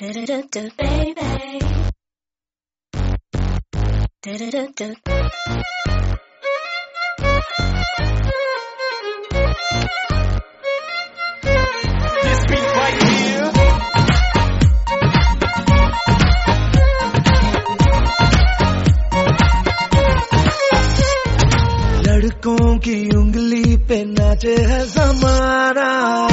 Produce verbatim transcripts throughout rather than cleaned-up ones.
Do-do-do-do, baby. Do-do-do-do. This beat right here. लड़कों की उंगली पे नाचे है ज़माना,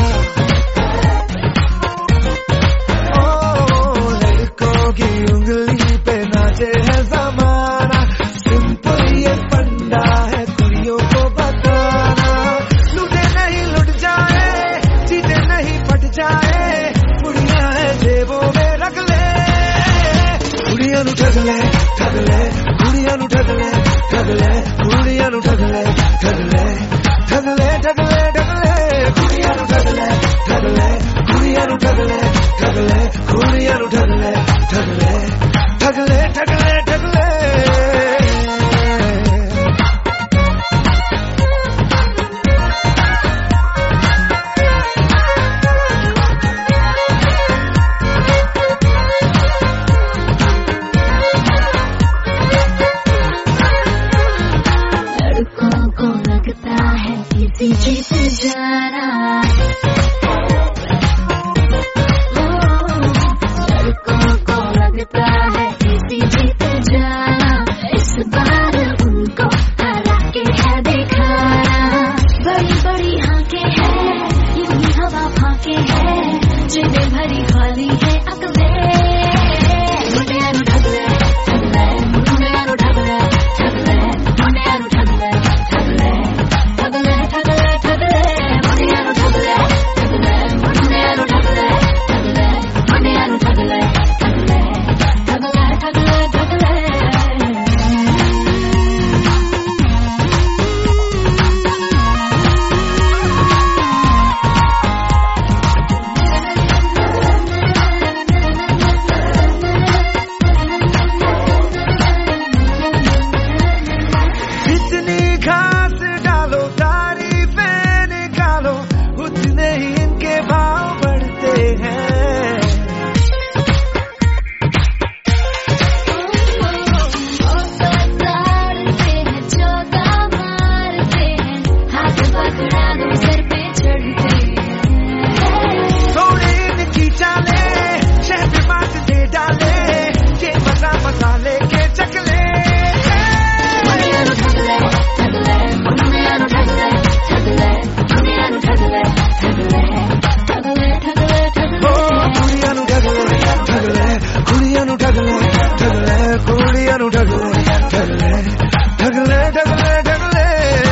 ओ लड़कों की उंगली पे नाचे है ज़माना। सिंपल ये फंडा है कुड़ियों को बताना, लूटे नहीं लुट जाए, जीते नहीं पट जाए, कुड़ियां है जेबों में रख ले, कुड़ियां नु ठग ले ठग ले, कुड़ियां नु ठग ले ठग ले, कुड़ियां नु ठग ले ठग ले ठग ले ठग ले ठग ले, कुड़ियां नु ठग ले ठग ले, कुड़ियां नु ठग ले ठग ले, कुड़ियां नु ठग ले ठग ले ठग ले ठग ले ठग ले। जीत जाना लड़कों को लगता है किसी जीत जाना, इस बार उनको हरा के है दिखाना। बड़ी बड़ी आंखें हैं, यूं ही हवा फाके हैं, जिन्हें भरी खाली है अकले, मुंडिया नु ठग ले ठग ले, मुंडिया नु ठग ले ठग ले, मुंडिया नु ठग ले ठग ले ठग ले ठग ले ठग ले, मुंडिया नु ठग ले ठग ले, मुंडिया नु ठग ले ठग ले, मुंडिया नु ठग ले ठग ले ठग ले ठग ले ठग ले। जितनी घास डालो तारीफें निकालो, उतने ही इनके भाव बढ़ते हैं। मारते हैं चौका मारते हैं, हाथ पकड़ा दो सर पे चढ़ते हैं। थोड़े इनकी चाले शहद बात दे डाले, ये मजा मसाले के चकले। मुंडिया नु ठग ले ठग ले, मुंडिया नु ठग ले ठग ले, मुंडिया नु ठग ले ठग ले ठग ले ठग ले ठग ले। ओ कुड़ियां नु ठग ले ठग ले, कुड़ियां नु ठग ले ठग ले, कुड़ियां नु ठग ले ठग ले ठग ले ठग ले ठग ले।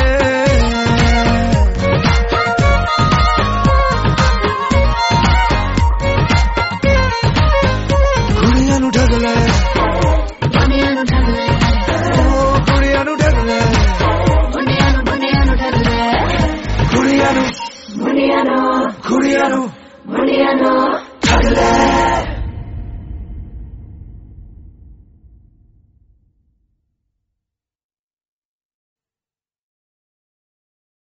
कुड़ियां नु ठग ले, मुंडिया नु ठग ले, ओ कुड़ियां नु ठग ले, मुंडिया नु मुंडिया नु ठग ले, कुड़ियां नु मुंडिया नु कुड़ियां नु मुंडिया नु।